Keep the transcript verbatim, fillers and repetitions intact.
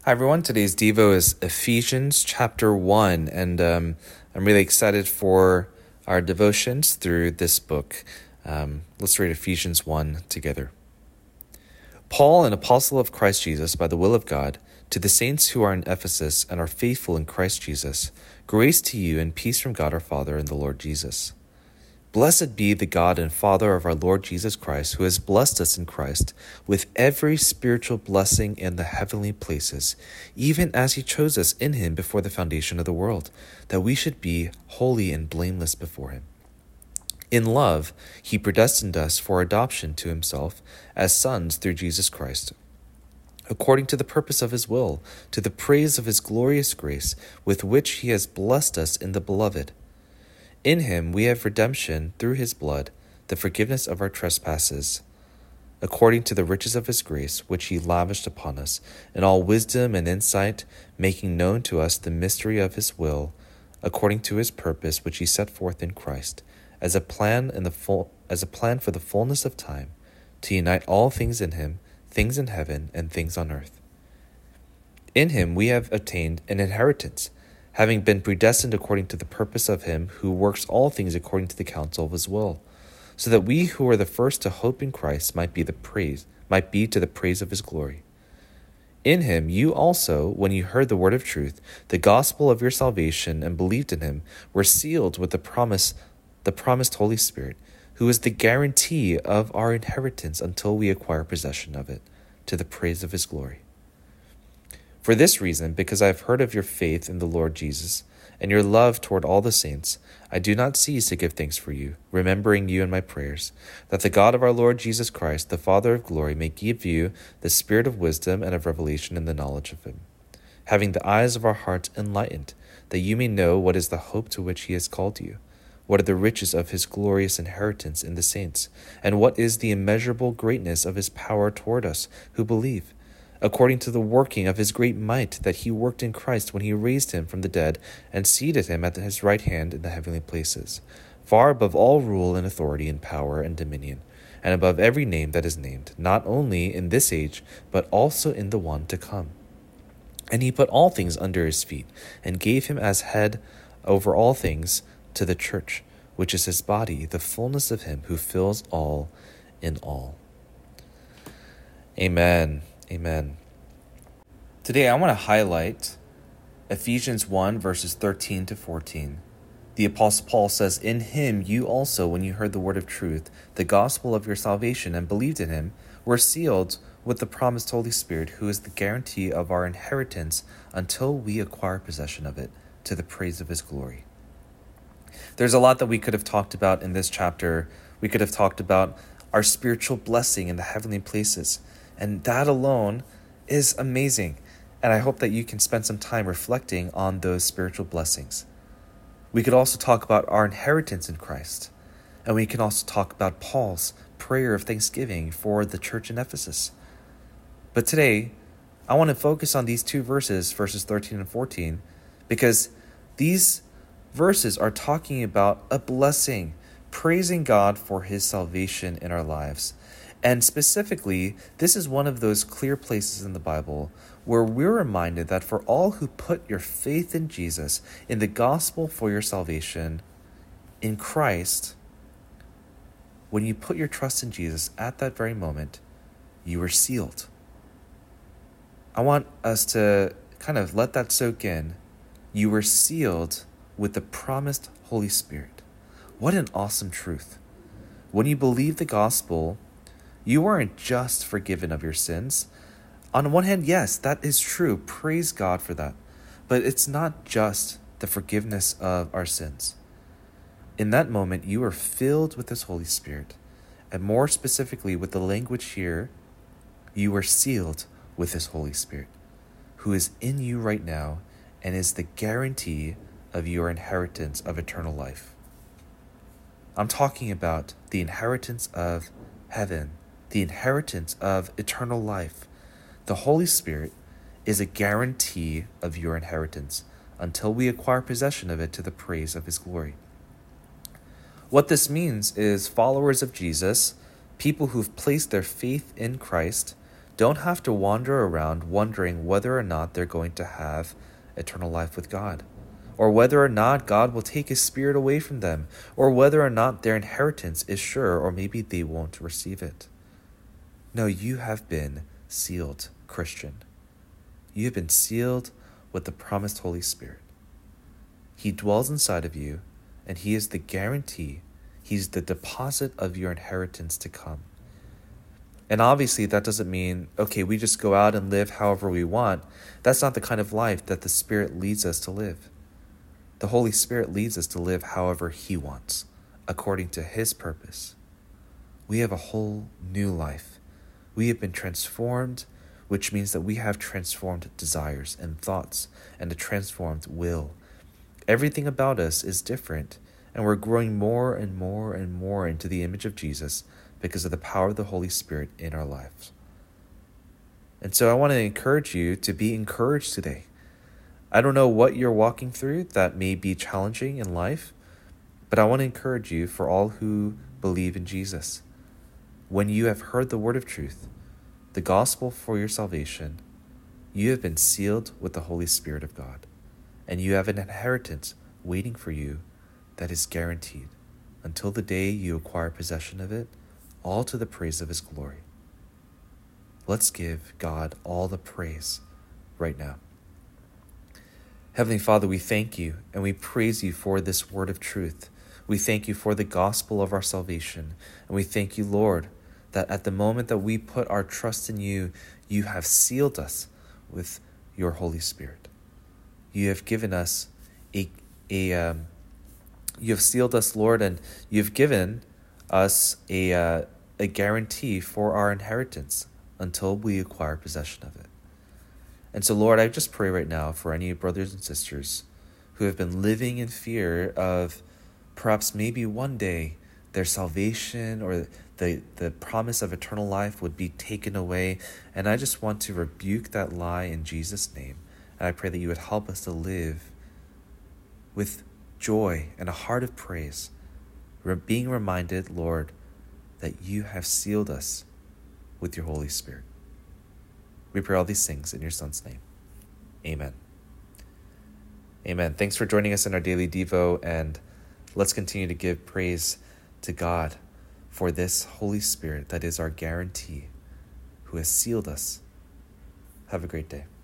Hi everyone, today's Devo is Ephesians chapter one, and um, I'm really excited for our devotions through this book. Um, let's read Ephesians one together. Paul, an apostle of Christ Jesus by the will of God, to the saints who are in Ephesus and are faithful in Christ Jesus, grace to you and peace from God our Father and the Lord Jesus. Blessed be the God and Father of our Lord Jesus Christ, who has blessed us in Christ with every spiritual blessing in the heavenly places, even as he chose us in him before the foundation of the world, that we should be holy and blameless before him. In love, he predestined us for adoption to himself as sons through Jesus Christ, according to the purpose of his will, to the praise of his glorious grace, with which he has blessed us in the Beloved. In him we have redemption through his blood, the forgiveness of our trespasses, according to the riches of his grace, which he lavished upon us, in all wisdom and insight, making known to us the mystery of his will, according to his purpose, which he set forth in Christ, as a plan in the full, as a plan for the fullness of time, to unite all things in him, things in heaven and things on earth. In him we have obtained an inheritance, having been predestined according to the purpose of him who works all things according to the counsel of his will, so that we who are the first to hope in Christ might be the praise, might be to the praise of his glory. In him you also, when you heard the word of truth, the gospel of your salvation, and believed in him, were sealed with the promise, the promised Holy Spirit, who is the guarantee of our inheritance until we acquire possession of it, to the praise of his glory. For this reason, because I have heard of your faith in the Lord Jesus, and your love toward all the saints, I do not cease to give thanks for you, remembering you in my prayers, that the God of our Lord Jesus Christ, the Father of glory, may give you the spirit of wisdom and of revelation in the knowledge of him, having the eyes of our hearts enlightened, that you may know what is the hope to which he has called you, what are the riches of his glorious inheritance in the saints, and what is the immeasurable greatness of his power toward us who believe, according to the working of his great might that he worked in Christ when he raised him from the dead and seated him at his right hand in the heavenly places, far above all rule and authority and power and dominion, and above every name that is named, not only in this age, but also in the one to come. And he put all things under his feet, and gave him as head over all things to the church, which is his body, the fullness of him who fills all in all. Amen. Amen. Today I want to highlight Ephesians one, verses thirteen to fourteen. The Apostle Paul says, In him you also, when you heard the word of truth, the gospel of your salvation, and believed in him, were sealed with the promised Holy Spirit, who is the guarantee of our inheritance until we acquire possession of it, to the praise of his glory. There's a lot that we could have talked about in this chapter. We could have talked about our spiritual blessing in the heavenly places. And that alone is amazing. And I hope that you can spend some time reflecting on those spiritual blessings. We could also talk about our inheritance in Christ. And we can also talk about Paul's prayer of thanksgiving for the church in Ephesus. But today, I want to focus on these two verses, verses thirteen and fourteen, because these verses are talking about a blessing, praising God for his salvation in our lives. And specifically, this is one of those clear places in the Bible where we're reminded that for all who put your faith in Jesus, in the gospel for your salvation, in Christ, when you put your trust in Jesus at that very moment, you are sealed. I want us to kind of let that soak in. You were sealed with the promised Holy Spirit. What an awesome truth. When you believe the gospel, you weren't just forgiven of your sins. On one hand, yes, that is true. Praise God for that. But it's not just the forgiveness of our sins. In that moment, you are filled with this Holy Spirit. And more specifically, with the language here, you are sealed with this Holy Spirit, who is in you right now and is the guarantee of your inheritance of eternal life. I'm talking about the inheritance of heaven, the inheritance of eternal life. The Holy Spirit is a guarantee of your inheritance until we acquire possession of it to the praise of his glory. What this means is followers of Jesus, people who've placed their faith in Christ, don't have to wander around wondering whether or not they're going to have eternal life with God, or whether or not God will take his Spirit away from them, or whether or not their inheritance is sure, or maybe they won't receive it. No, you have been sealed, Christian. You have been sealed with the promised Holy Spirit. He dwells inside of you, and he is the guarantee. He's the deposit of your inheritance to come. And obviously that doesn't mean, okay, we just go out and live however we want. That's not the kind of life that the Spirit leads us to live. The Holy Spirit leads us to live however he wants, according to his purpose. We have a whole new life. We have been transformed, which means that we have transformed desires and thoughts and a transformed will. Everything about us is different, and we're growing more and more and more into the image of Jesus because of the power of the Holy Spirit in our lives. And so I want to encourage you to be encouraged today. I don't know what you're walking through that may be challenging in life, but I want to encourage you for all who believe in Jesus. When you have heard the word of truth, the gospel for your salvation, you have been sealed with the Holy Spirit of God, and you have an inheritance waiting for you that is guaranteed until the day you acquire possession of it, all to the praise of his glory. Let's give God all the praise right now. Heavenly Father, we thank you and we praise you for this word of truth. We thank you for the gospel of our salvation. And we thank you, Lord, that at the moment that we put our trust in you, you have sealed us with your Holy Spirit. You have given us a, a um, you have sealed us, Lord, and you've given us a, uh, a guarantee for our inheritance until we acquire possession of it. And so, Lord, I just pray right now for any brothers and sisters who have been living in fear of perhaps maybe one day their salvation or the, the promise of eternal life would be taken away. And I just want to rebuke that lie in Jesus' name. And I pray that you would help us to live with joy and a heart of praise, being reminded, Lord, that you have sealed us with your Holy Spirit. We pray all these things in your Son's name. Amen. Amen. Thanks for joining us in our daily Devo, and let's continue to give praise to God for this Holy Spirit that is our guarantee, who has sealed us. Have a great day.